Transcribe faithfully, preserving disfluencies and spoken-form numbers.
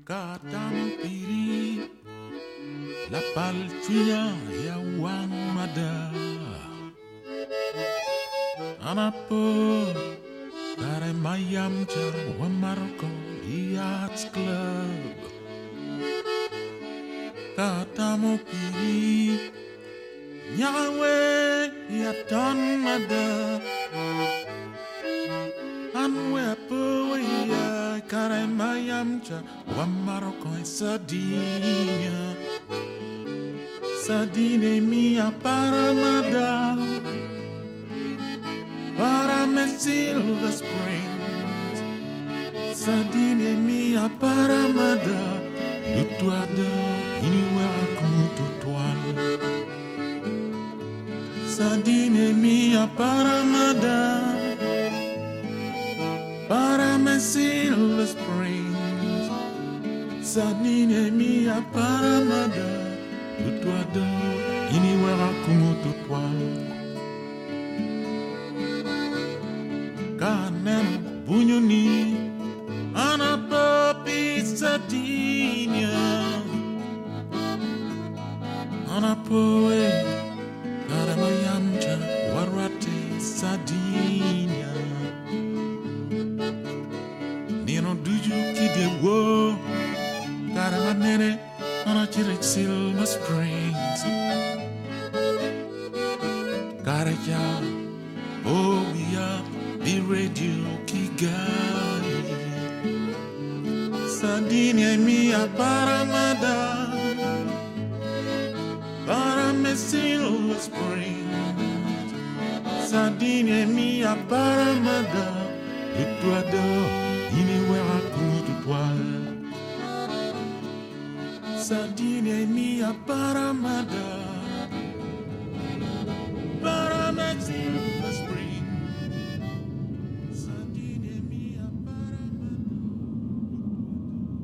Katampiri la paltria ya wanmada Anapo Kare mayam cha wa Marco Yachts Club Katampiri Yahweh ya tanmada Anwe po ya kare mayam cha wa Marco e Sardinia Sardine mia paramada para me Silver Springs Sardine mia paramada lutuada iniwa kututuan Sardine mia paramada para me Silver Springs Sardine mia paramada lutuada iniwa kututuan Kanem bunyuni anapopi Sardinia anapoe karamayamcha warate Sardinia Nino duju kidewo karamanere anachirek Silver Springs Karaja oh yeah the radio Kigali Sardinia mia paramada para me Silver Springs Sardinia mia paramada lutuada iniwera kututual Sardinia mia paramada